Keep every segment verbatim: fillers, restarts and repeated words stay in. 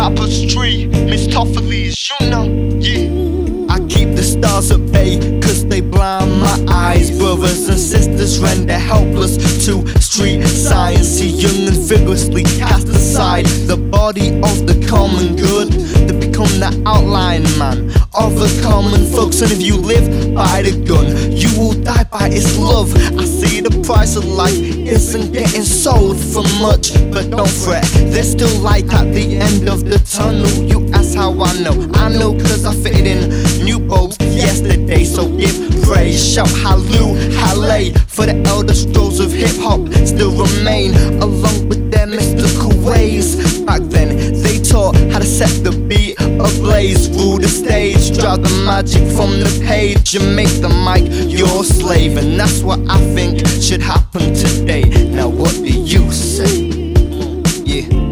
tapestry, Mistoffelees, you know, yeah. I keep the stars at bay, cause they blind my eyes. Brothers and sisters render helpless to street signs. See young and vigorously cast aside the body of the common good, to become the outline man of the common folks. And if you live by the gun, you will die by its love. I see the price of life isn't getting sold for much, but don't fret, there's still light at the end of the tunnel. You ask how I know, I know cause I fitted in new bulbs yesterday. So give praise, shout hallelujah for the elder scrolls of hip-hop still remain, along with their mystical ways. Back then they taught how to set the beat ablaze, rule the stage, drive the magic from the page, and make the mic your slave. And that's what I think should happen today. Now what do you say? Yeah.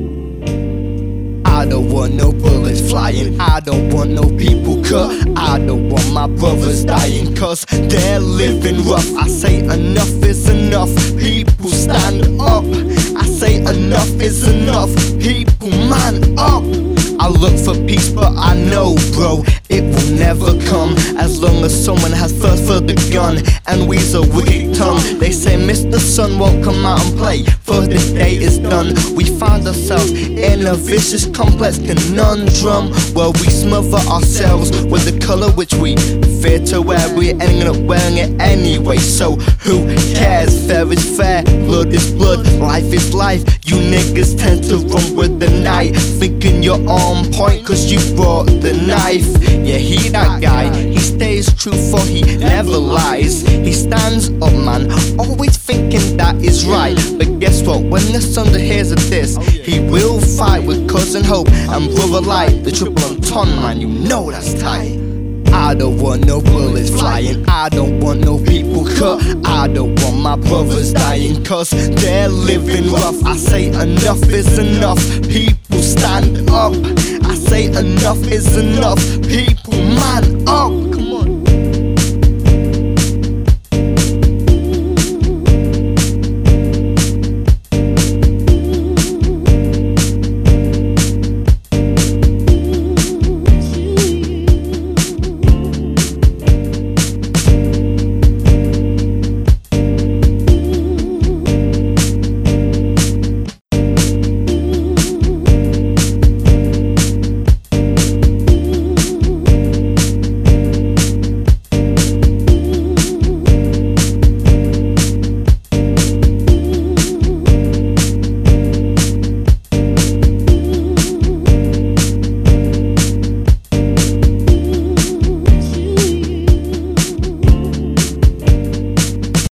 I don't want no bullets flying, I don't want no people cut, I don't want my brothers dying cause they're living rough. I say enough is enough, people stand up. I say enough is enough, people man up. I look for peace but I know bro, it will never come as long as someone has first for the gun and we's a wicked tongue. They say Mister Sun won't come out and play, for this day is done. We find ourselves in a vicious complex conundrum, where we smother ourselves with the colour which we fear to wear. We're ending up wearing it anyway, so who cares? Fair is fair, blood is blood, life is life. You niggas tend to run with the night, thinking you're on point cause you brought the knife. Yeah, he that guy, he stays true for he never lies. He stands up man, always thinking that is right. But guess what, when the son hears of this, he will fight with cousin Hope and brother Light, the triple entendre man, you know that's tight. I don't want no bullets flying, I don't want no people cut, I don't want my brothers dying cause they're living rough. I say enough is enough, people stand up. I say enough is enough, people man up.